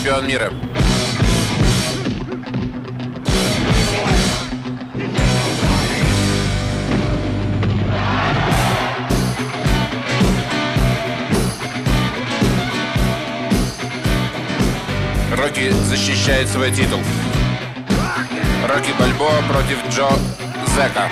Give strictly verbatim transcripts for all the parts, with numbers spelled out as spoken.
чемпион мира. Рокки защищает свой титул. Рокки Бальбоа против Джо Зека.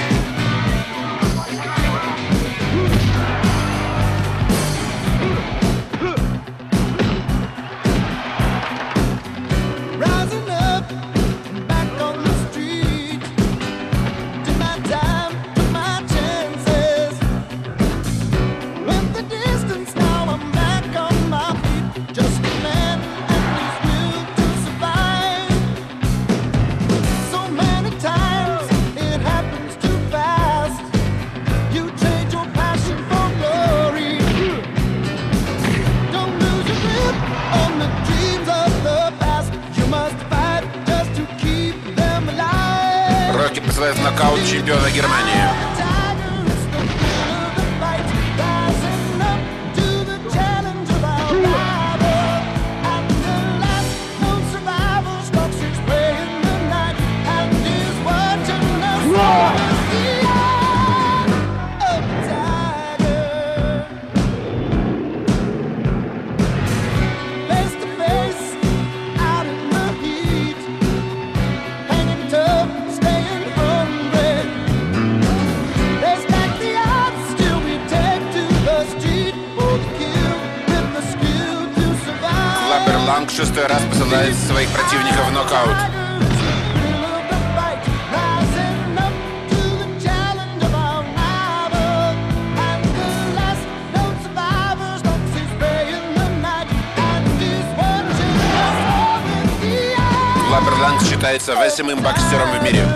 Рокки посылает в нокаут чемпиона Германии. Ланг шестой раз посылает своих противников в нокаут. Клабер Ланг считается восьмым боксером в мире.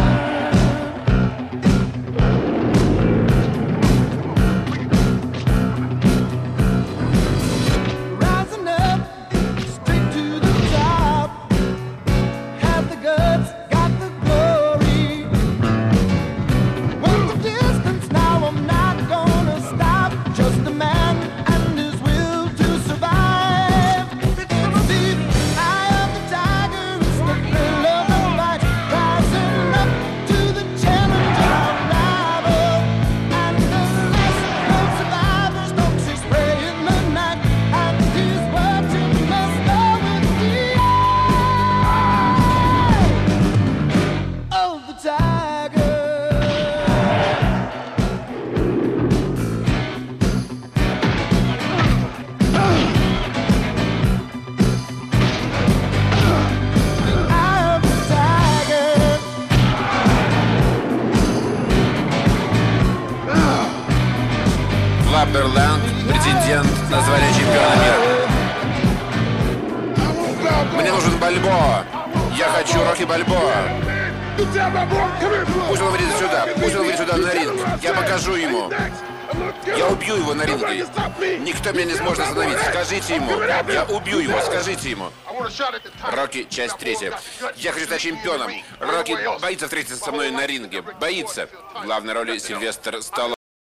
Клабер Ланг, претендент на звание чемпиона мира. Мне нужен Бальбоа. Я хочу Рокки Бальбоа. Пусть он выйдет сюда. Пусть он выйдет сюда на ринг. Я покажу ему. Я убью его на ринге. Никто меня не сможет остановить. Скажите ему. Я убью его. Скажите ему. Рокки, часть третья. Я хочу стать чемпионом. Рокки боится встретиться со мной на ринге. Боится. В главной роли Сильвестр Сталлоне.